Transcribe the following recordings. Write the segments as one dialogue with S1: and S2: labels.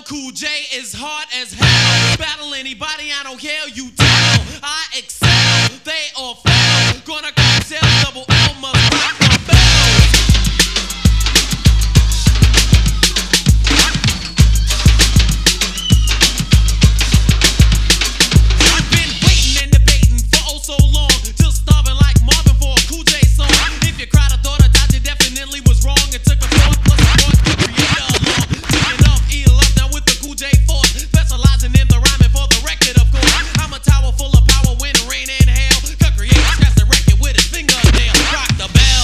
S1: Cool J is hard as hell. Battle anybody, I don't care, you tell. I excel, they all fail. Gonna crack sales, double L must rock my bells. I've been waiting and debating for oh so long, till starving like Marvin for a Cool J song. If you cried, I thought I died, you definitely was wrong. It took a thought plus a thought to create a along. Taking off, eat love now with the Cool J force, specializing in the rhyming for the record, of course. I'm a tower full of power, wind, rain, and hail. Cut create, scratch the record with his fingernail. Rock the bell.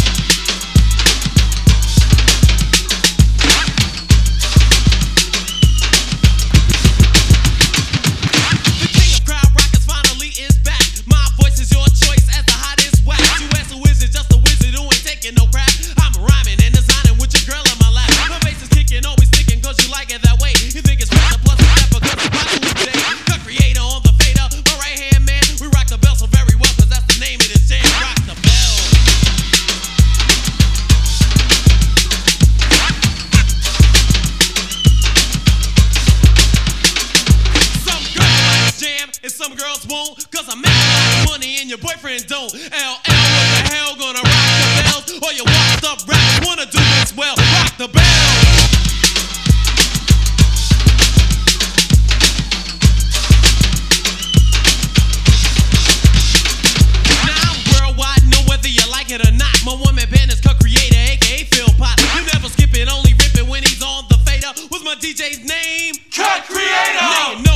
S1: The king of crowd rockers finally is back. My voice is your choice as the hottest wax. You ask who is it, just a wizard who ain't taking no crap. I'm rhyming and designing with your girl in my lap. My face is kicking, always sticking, cause you like it that way. You think it's pressure plus a step because it's possible today. Cut creator on the fader, my right hand man. We rock the bell so very well, cause that's the name of this jam. Rock the bell. Some girls jam and some girls won't, cause I make a lot of money and your boyfriend don't. LL, what the hell, gonna rock the bells? All your washed up rappers wanna do this well. Rock the bell. Now I'm worldwide, know whether you like it or not. My woman band is Cut Creator, aka Phil Pot. You never skip it, only rip it when he's on the fader. What's my DJ's name?
S2: Cut Creator!
S1: Now you know